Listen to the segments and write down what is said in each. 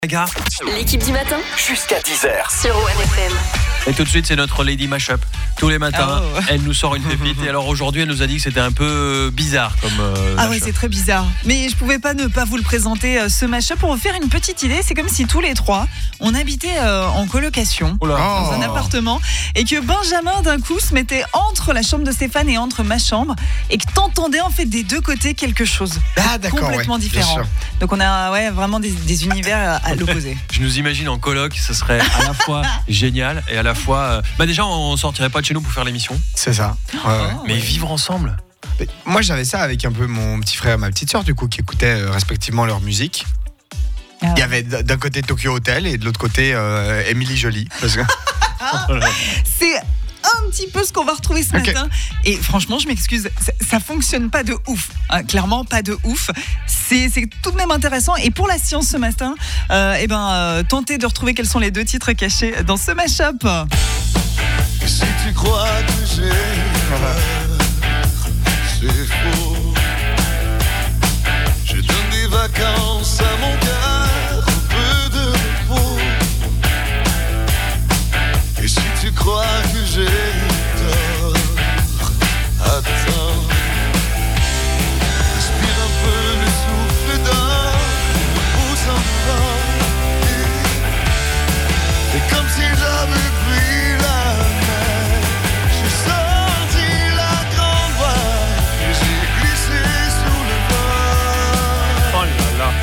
Gaga. L'équipe du matin Jusqu'à 10h. sur ONFM. Et tout de suite, c'est notre Lady Mashup. Tous les matins, elle nous sort une pépite. Et alors aujourd'hui, elle nous a dit que c'était un peu bizarre comme Ah ouais, mashup. c'est très bizarre. Mais je pouvais pas ne pas vous le présenter, ce mashup. Pour vous faire une petite idée, c'est comme si tous les trois, on habitait en colocation. Oula. Dans un appartement, et que Benjamin d'un coup se mettait entre la chambre de Stéphane et entre ma chambre, et que t'entendais en fait des deux côtés quelque chose. Ah d'accord, Complètement ouais, différent. bien sûr. Donc on a vraiment des univers à l'opposé. Je nous imagine en coloc, ce serait à la fois génial et à la fois. Déjà, on sortirait pas de chez nous pour faire l'émission. C'est ça. Ouais, ouais. Mais vivre ensemble. Mais moi j'avais ça avec un peu mon petit frère et ma petite sœur du coup qui écoutaient respectivement leur musique. Ah. Il y avait d'un côté Tokyo Hotel et de l'autre côté Émilie Jolie. Parce que... C'est un petit peu ce qu'on va retrouver ce Ok. matin. Et franchement, je m'excuse, ça fonctionne pas de ouf. Hein, clairement, pas de ouf. C'est tout de même intéressant. Et pour la science ce matin, tentez de retrouver quels sont les deux titres cachés dans ce mashup. Et si tu crois que j'ai peur, c'est faux. Je donne des vacances à mon cœur, un peu de repos. Et si tu crois que j'ai tort, attends. Respire un peu le souffle d'un, pousse en avant. Et comme si j'avais pris la mer, j'ai sorti la grande voile et j'ai glissé sous le vent. Oh là là.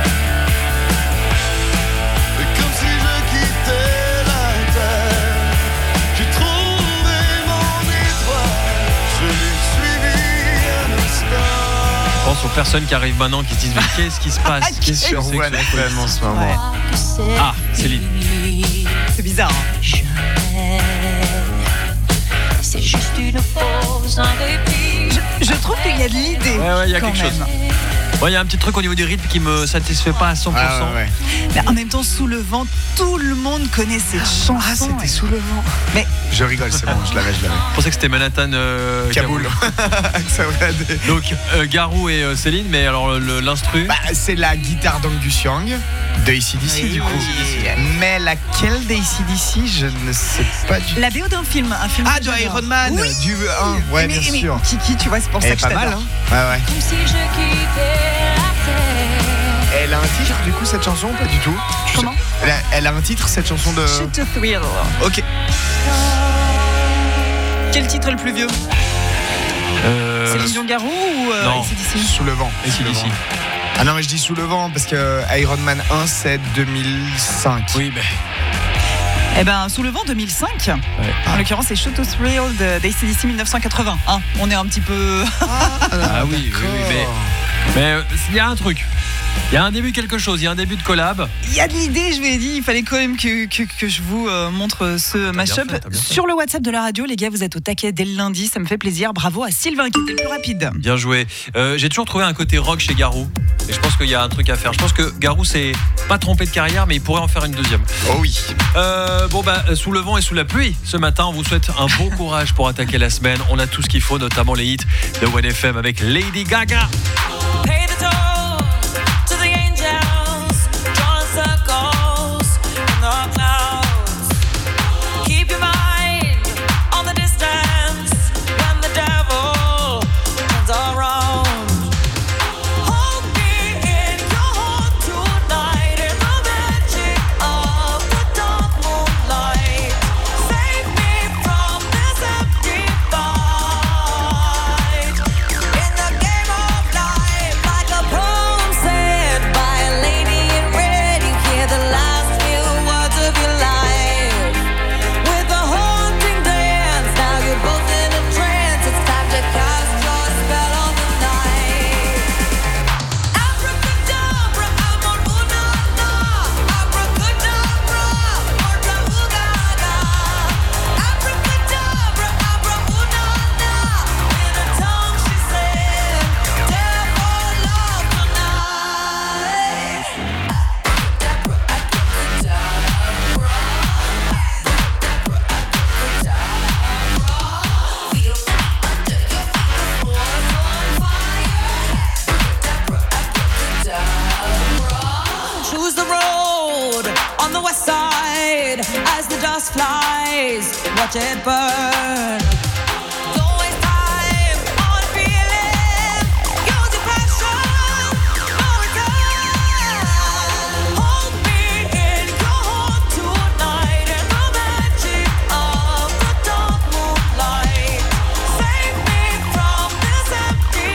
Et comme si je quittais la terre, j'ai trouvé mon étoile, je l'ai suivi un instant. Je pense aux personnes qui arrivent maintenant qui se disent mais qu'est-ce qui se passe? Qu'est-ce que Sur c'est que ce truc ONFM en ce moment. Ouais. Ah, Céline. C'est bizarre. Hein. C'est juste une pause, un répit. Je trouve qu'il y a de l'idée. Ouais, il y a quand quelque chose. même. Il y a un petit truc au niveau du rythme qui me satisfait pas à 100%. Ah, ouais. Mais en même temps, Sous le vent, tout le monde connaît cette chanson. Ah c'était sous le vent. Mais Je rigole, c'est bon, je l'avais. Je pensais que c'était Manhattan Kaboul. Ça va des- Donc Garou et Céline, mais alors l'instru. Bah, c'est la guitare d'Angus Young de AC/DC du coup. Mais laquelle d'AC/DC, je ne sais pas du tout. la BO d'un film, un film. Ah, que de j'adore. Iron Man, Oui. du 1, ouais, Mais- bien mais sûr. Kiki, tu vois, c'est pour ça Elle est que je pas mal, t'adore. hein. Ouais, ouais. Comme si je quittais la terre. Elle a un titre du coup cette chanson ou pas du tout? Je Comment sais- elle a un titre cette chanson de. Shoot to Thrill. Ok. Quel titre est le plus vieux? Céline Dion Garou ou non. AC/DC? Sous le vent. Sous le AC/DC. vent. Ah non mais je dis sous le vent parce que Iron Man 1 c'est 2005. Oui, mais. Eh ben, Sous le vent 2005. En l'occurrence, c'est Shoot to Thrill d'AC/DC 1980. Hein, on est un petit peu. Ah oui, mais il y a un truc. Il y a un début de quelque chose, il y a un début de collab. Il y a de l'idée, je lui ai dit. Il fallait quand même que je vous montre ce mashup. fait, t'as bien fait. Sur le WhatsApp de la radio, les gars, vous êtes au taquet dès le lundi. Ça me fait plaisir. Bravo à Sylvain qui était le plus rapide. Bien joué. J'ai toujours trouvé un côté rock chez Garou. Et je pense qu'il y a un truc à faire. Je pense que Garou s'est pas trompé de carrière, mais il pourrait en faire une deuxième. Oh oui. Sous le vent et sous la pluie, ce matin, on vous souhaite un bon courage pour attaquer la semaine. On a tout ce qu'il faut, notamment les hits de ONFM avec Lady Gaga. Pay the toll to the angels, drawing circles in the clouds. Keep your mind on the distance when the devil turns around. Hold me in your heart tonight in the magic of the dark moonlight. Save me from this empty fight. In the game of life, like my side as the dust flies. Watch it burn. Don't waste time on feeling. Use your passion. No return. Hold me in your heart tonight in the magic of the dark moonlight. Save me from this empty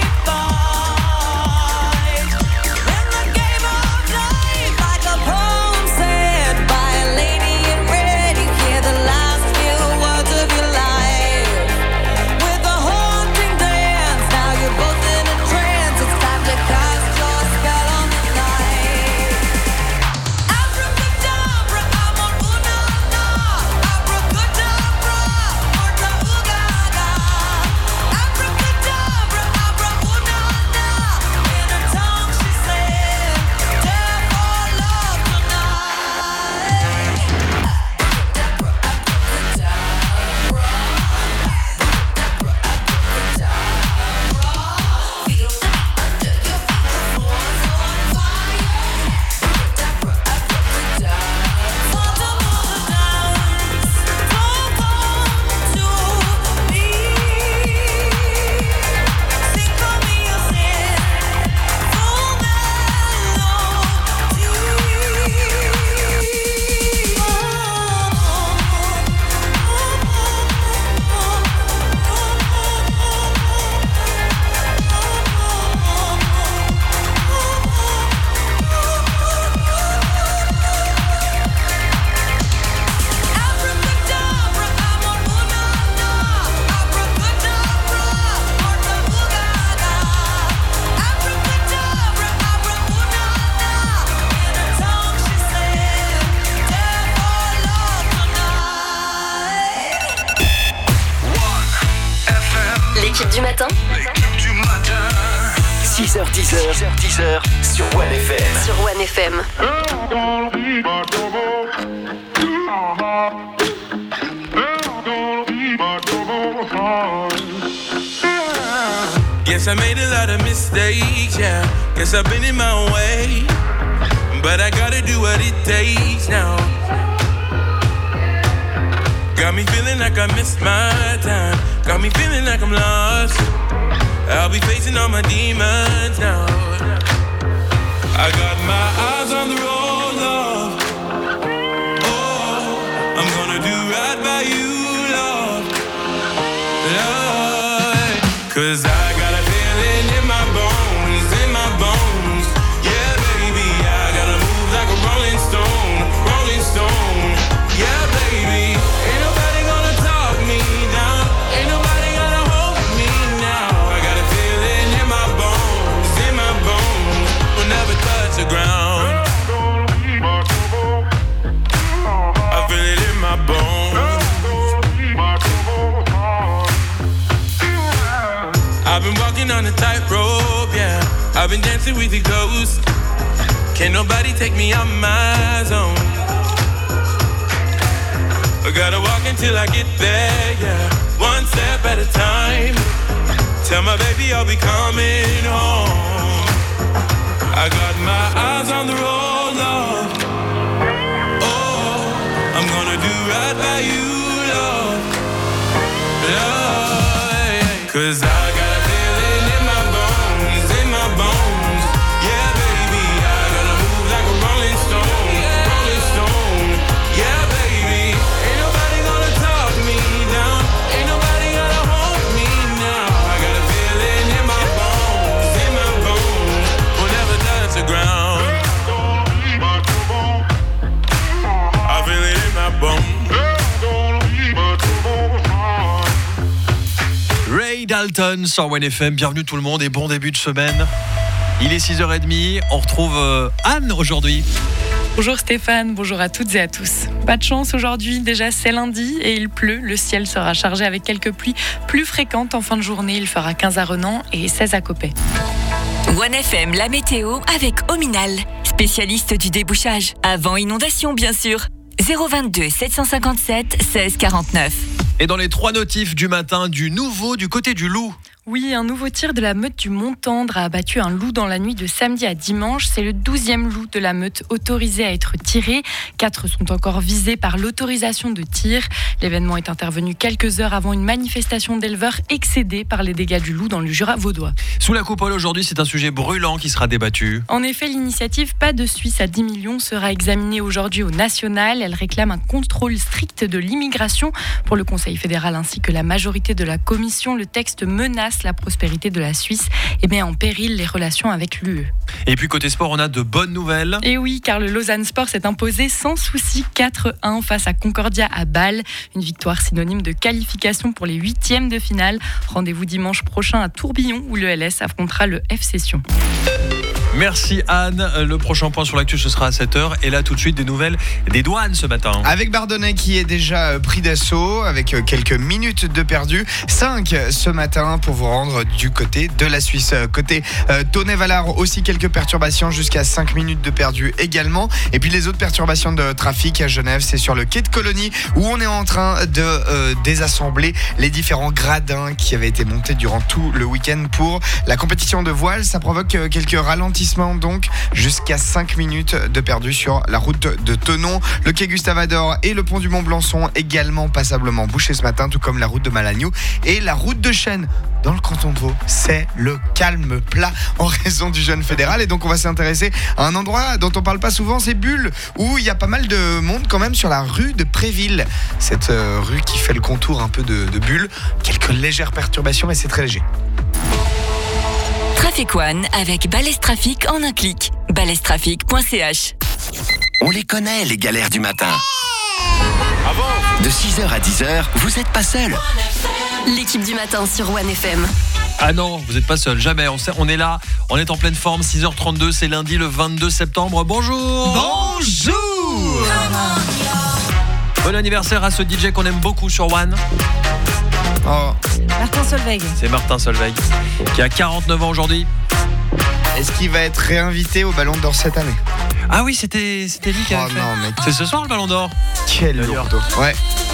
fight. In the game of life, like a poem said by a lady in red, you hear the last few words of your life. With a haunting dance, now you're both in a trance. It's time to cast your spell on the night. Abracadabra, I'm on Unana. Abracadabra, Urta Ugaga. Abracadabra, Abra Unana. In her tongue she said, "Dare for love tonight." 6h10 sur One FM. Sur One FM. Guess I made a lot of mistakes, yeah. Guess I've been in my way, but I gotta do what it takes now. Got me feeling like I missed my time. Got me feeling like I'm lost. I'll be facing all my demons now. I got my eyes on the road, love. Oh, I'm gonna do right by you, love. Love. 'Cause I got a feeling in my bones, in my bones. Yeah, baby, I gotta move like a rolling stone, rolling stone. Yeah, baby, ain't nobody gonna talk me down. Ain't nobody gonna hold me now. I got a feeling in my bones, in my bones. Will never touch the ground. I feel it in my bones. I've been walking on a tightrope, yeah. I've been dancing with the ghosts. Can't nobody take me out my zone. I gotta walk until I get there, yeah. One step at a time. Tell my baby I'll be coming home. I got my eyes on the road, love. Oh, I'm gonna do right by you, love. Love. 'Cause I got a feeling in my bones, in my bones. Yeah, baby, I gotta move like a rolling stone, rolling stone. Yeah, baby, ain't nobody gonna talk me down. Ain't nobody gonna hold me now. I got a feeling in my bones, in my bones. Will never touch the ground. I feel it in my bones. Ray Dalton sur One FM, bienvenue tout le monde et bon début de semaine. Il est 6h30, on retrouve Anne aujourd'hui. Bonjour Stéphane, bonjour à toutes et à tous. Pas de chance aujourd'hui, déjà c'est lundi et il pleut. Le ciel sera chargé avec quelques pluies plus fréquentes en fin de journée. Il fera 15 à Renan et 16 à Coppet. One FM, la météo avec Ominal, spécialiste du débouchage. Avant inondation bien sûr. 022 757 16 49. Et dans les 3 notifs du matin, du nouveau du côté du loup. Oui, un nouveau tir de la meute du Mont-Tendre a abattu un loup dans la nuit de samedi à dimanche. C'est le 12e loup de la meute autorisé à être tiré. 4 sont encore visés par l'autorisation de tir. L'événement est intervenu quelques heures avant une manifestation d'éleveurs excédés par les dégâts du loup dans le Jura vaudois. Sous la coupole aujourd'hui, c'est un sujet brûlant qui sera débattu. En effet, l'initiative Pas de Suisse à 10 millions sera examinée aujourd'hui au national. Elle réclame un contrôle strict de l'immigration. Pour le Conseil fédéral ainsi que la majorité de la commission, le texte menace la prospérité de la Suisse et met en péril les relations avec l'UE. Et puis côté sport, on a de bonnes nouvelles. Et oui, car le Lausanne Sport s'est imposé sans souci 4-1 face à Concordia à Bâle. Une victoire synonyme de qualification pour les 8e de finale. Rendez-vous dimanche prochain à Tourbillon où le LS affrontera le FC Sion. Merci Anne. Le prochain point sur l'actu, ce sera à 7h. Et là, tout de suite, des nouvelles des douanes ce matin. Avec Bardonnay qui est déjà pris d'assaut, avec quelques minutes de perdu. 5 ce matin pour vous rendre du côté de la Suisse. Côté Tonnet-Valard, aussi quelques perturbations jusqu'à 5 minutes de perdu également. Et puis les autres perturbations de trafic à Genève, c'est sur le quai de Colonie où on est en train de désassembler les différents gradins qui avaient été montés durant tout le week-end pour la compétition de voile. Ça provoque quelques ralentissements, donc jusqu'à 5 minutes de perdu sur la route de Thonon. Le quai Gustave-Ador et le pont du Mont-Blanc sont également passablement bouchés ce matin, tout comme la route de Malagnou et la route de Chêne. Dans le canton de Vaud, c'est le calme plat en raison du jeûne fédéral. Et donc on va s'intéresser à un endroit dont on parle pas souvent, c'est Bulle, où il y a pas mal de monde quand même sur la rue de Préville. Cette rue qui fait le contour un peu de Bulle. Quelques légères perturbations, mais c'est très léger. Trafic One avec Balèze Trafic en un clic. balèzetrafic.ch. On les connaît, les galères du matin. De 6h à 10h, vous n'êtes pas seul. L'équipe du matin sur One FM. Ah non, vous n'êtes pas seul, jamais. On est là, on est en pleine forme. 6h32, c'est lundi le 22 septembre. Bonjour. Bonjour. Bon anniversaire à ce DJ qu'on aime beaucoup sur One. Oh. Martin Solveig. C'est Martin Solveig qui a 49 ans aujourd'hui. Est-ce qu'il va être réinvité au Ballon d'Or cette année? Ah oui, c'était lui qui avait fait. Non, mec. C'est ce soir le Ballon d'Or. Quel lourdeau. Ouais.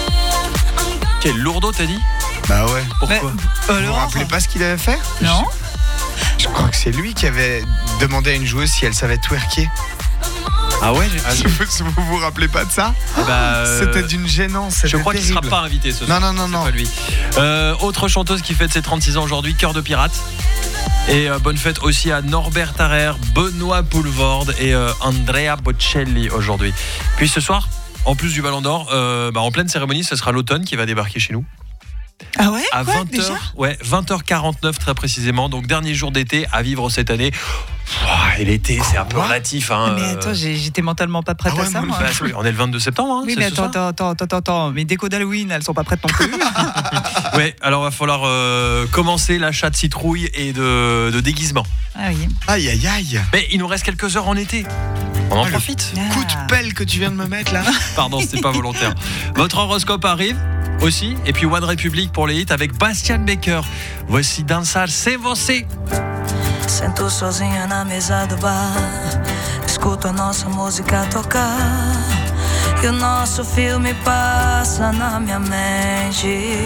Quel lourdeau, t'as dit? Bah ouais. Pourquoi? Vous vous rappelez pas ce qu'il avait fait? Non. Je crois que c'est lui qui avait demandé à une joueuse si elle savait twerker. Ah ouais, Vous vous rappelez pas de ça? C'était d'une gênance. Je crois qu'il sera pas invité ce soir. Non. Pas lui. Autre chanteuse qui fête ses 36 ans aujourd'hui, Cœur de Pirate. Et bonne fête aussi à Norbert Tarrer, Benoît Poulvorde et Andrea Bocelli aujourd'hui. Puis ce soir, en plus du Ballon d'Or, en pleine cérémonie, ce sera l'automne qui va débarquer chez nous. Ah ouais? À 20h, 20h49 très précisément. Donc dernier jour d'été à vivre cette année. Et l'été, c'est un peu relatif. Hein. Mais attends, j'étais mentalement pas prête à ça. Moi. On est le 22 septembre. Hein, oui, mais attends. Mes décos d'Halloween, elles sont pas prêtes non plus. Ouais, alors va falloir commencer l'achat de citrouilles et de déguisements. Ah oui. Aïe. Mais il nous reste quelques heures en été. On en profite. Coup de pelle que tu viens de me mettre là. Pardon, c'était pas volontaire. Votre horoscope arrive aussi. Et puis One Republic pour les hits avec Bastian Baker. Voici Dançar Se Você. Sento sozinha na mesa do bar, escuto a nossa música tocar, e o nosso filme passa na minha mente.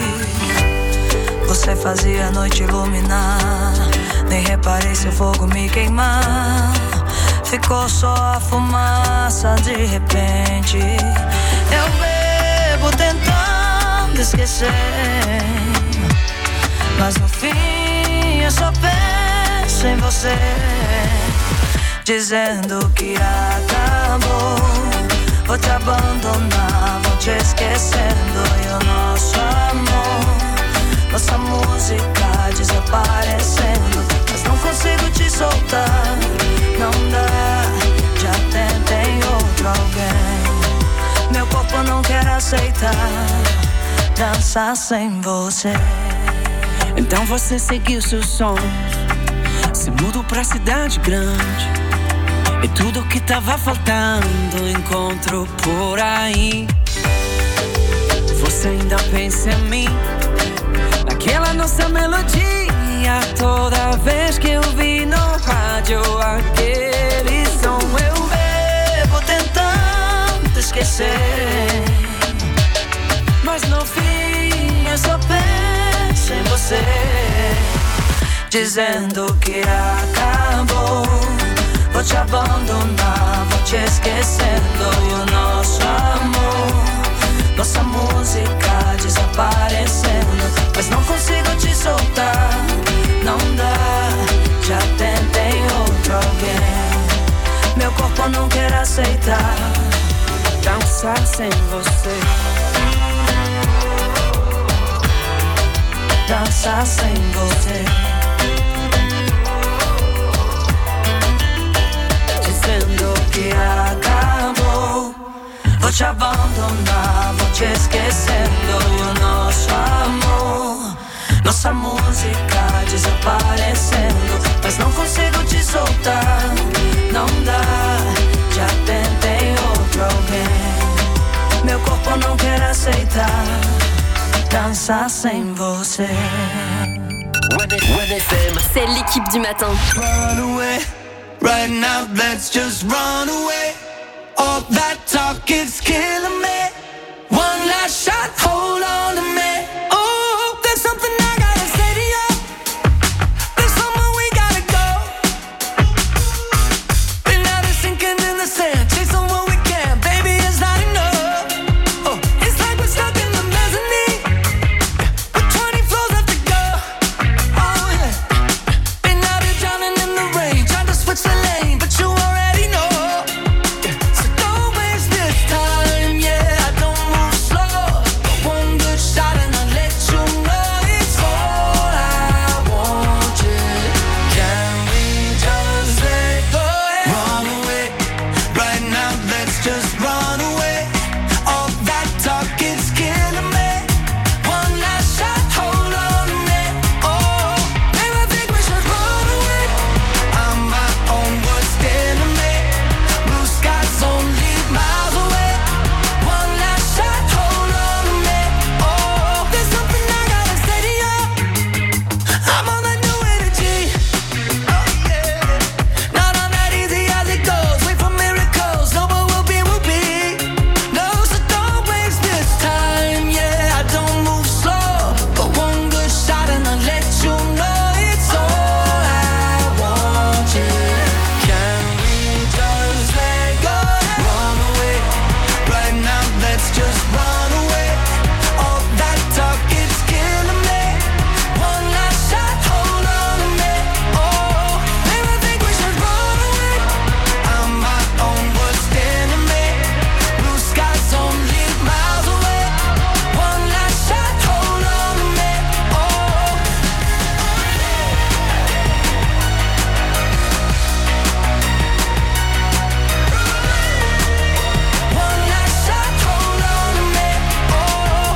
Você fazia a noite iluminar, nem reparei seu fogo me queimar. Ficou só a fumaça de repente. Eu bebo tentando esquecer, mas no fim eu só penso em você, dizendo que acabou. Vou te abandonar, vou te esquecendo. E o nosso amor, nossa música desaparecendo. Mas não consigo te soltar, não dá. Já tentei outro alguém, meu corpo não quer aceitar dançar sem você. Então você seguiu seus sonhos, se mudou pra cidade grande, e tudo que tava faltando encontrou por aí. Você ainda pensa em mim, naquela nossa melodia, toda vez que eu vi no rádio aquele som. Eu bebo tentando esquecer, mas no fim eu só penso em você. dizendo che acabou. Vou te abandonar, vou te esquecendo. E o nosso amor, nossa música desaparecendo. Mas não consigo te soltar, não dá. Já tentei outro alguém, meu corpo não quer aceitar dançar sem você. Dançar sem você. Dizendo que acabou. Vou te abandonar, vou te esquecendo. E o nosso amor, nossa música desaparecendo. Mas não consigo te soltar, não dá. Já tentei outro alguém, meu corpo não quer aceitar dançar sem você. One FM. C'est l'équipe du matin. Run away, right now let's just run away. All that talk is killing me. One last shot, hold on to me. Oh, there's something I gotta say to you. There's somewhere we gotta go. Been out of sinking in the sand, chasing what we can. Baby, it's not enough. Oh, it's like we're stuck in the mezzanine with 20 floors left to go. Oh yeah. Been out here drowning in the rain, trying to switch the lane, but you already know. So don't waste this time, yeah. I don't move slow. One good shot and I'll let you know it's all I want, yeah. Can we just let go and run away? Right now, let's just run away. All that talk is killing me. One last shot, hold on to me. Oh, maybe I think we should run away. I'm my own worst enemy. Blue skies only miles away. One last shot, hold on to me. Oh, there's something I gotta say to you. I'm on that new energy. Oh yeah, not on that easy as it goes. Wait for miracles, no, but we'll be. No, so don't waste this time. Yeah, I don't move slow, but one good shot and I'll let you know it's all I want. Yeah, can we just let go and run away? Right now, let's just run away. All that talk is killing me. One last shot, hold on to me. Oh, maybe I think we should run away. I'm my own worst enemy. Blue skies only miles away. One last shot, hold on to me. Oh. One last shot, hold on to me. Oh.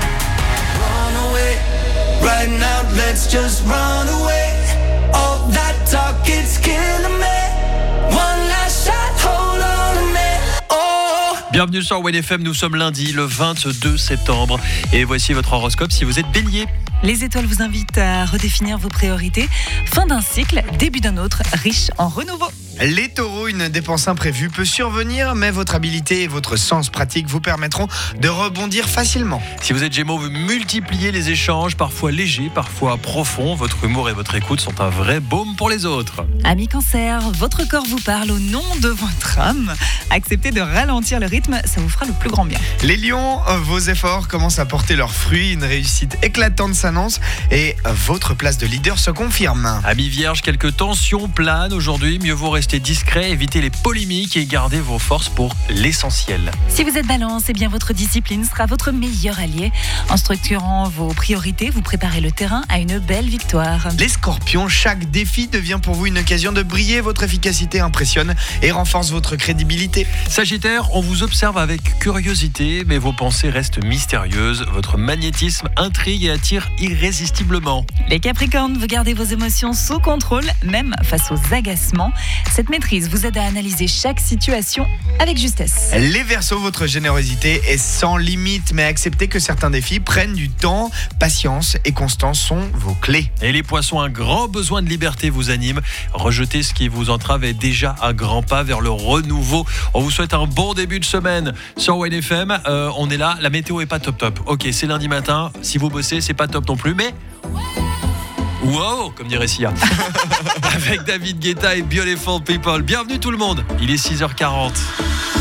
Run away. Right now, let's just run away. All that talk is killing me. One last shot, hold on to me. Oh. Bienvenue sur One FM, nous sommes lundi le 22 septembre et voici votre horoscope si vous êtes bélier. Les étoiles vous invitent à redéfinir vos priorités. Fin d'un cycle, début d'un autre, riche en renouveau. Les taureaux, une dépense imprévue peut survenir, mais votre habileté et votre sens pratique vous permettront de rebondir facilement. Si vous êtes gémeaux, vous multipliez les échanges, parfois légers, parfois profonds. Votre humour et votre écoute sont un vrai baume pour les autres. Amis cancer, votre corps vous parle au nom de votre âme. Acceptez de ralentir le rythme, ça vous fera le plus grand bien. Les lions, vos efforts commencent à porter leurs fruits, une réussite éclatante s'annonce et votre place de leader se confirme. Amis vierges, quelques tensions planent aujourd'hui. Mieux vaut rester discret, éviter les polémiques et garder vos forces pour l'essentiel. Si vous êtes balance, eh bien votre discipline sera votre meilleur allié. En structurant vos priorités, vous préparez le terrain à une belle victoire. Les scorpions, chaque défi devient pour vous une occasion de briller. Votre efficacité impressionne et renforce votre crédibilité. Sagittaire, on vous observe avec curiosité, mais vos pensées restent mystérieuses. Votre magnétisme intrigue et attire irrésistiblement. Les capricornes, vous gardez vos émotions sous contrôle, même face aux agacements. Cette maîtrise vous aide à analyser chaque situation avec justesse. Les Verseaux, votre générosité est sans limite, mais acceptez que certains défis prennent du temps. Patience et constance sont vos clés. Et les poissons, un grand besoin de liberté vous anime. Rejeter ce qui vous entrave est déjà un grand pas vers le renouveau. On vous souhaite un bon début de semaine sur One FM. On est là, la météo est pas top. Ok, c'est lundi matin. Si vous bossez, c'est pas top non plus, mais... Wow, comme dirait Sia. Avec David Guetta et Beautiful People. Bienvenue tout le monde. Il est 6h40.